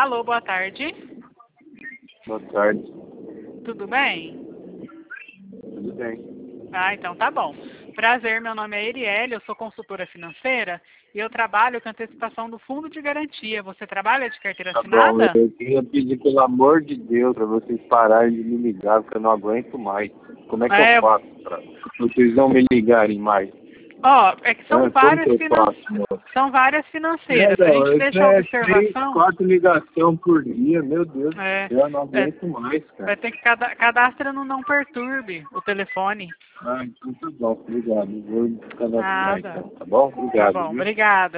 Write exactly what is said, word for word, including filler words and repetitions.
Alô, boa tarde. Boa tarde. Tudo bem? Tudo bem. Ah, então tá bom. Prazer, meu nome é Erielle, eu sou consultora financeira e eu trabalho com antecipação do fundo de garantia. Você trabalha de carteira Tá bom, assinada? eu queria pedir, pelo amor de Deus, para vocês pararem de me ligar, porque eu não aguento mais. Como é que É, eu faço para vocês não me ligarem mais? ó, é que são Ah, como várias que eu finan... faço, moço? são várias financeiras. A Não, gente isso deixa a é três, observação. quatro ligações por dia, meu Deus do É, céu, eu não é, aguento mais, cara. vai ter que cada, cadastra no não perturbe o telefone. Ah, então tá bom, obrigado. Vou cadastrar Nada. então, tá bom? Tá Obrigado, bom, viu? obrigada.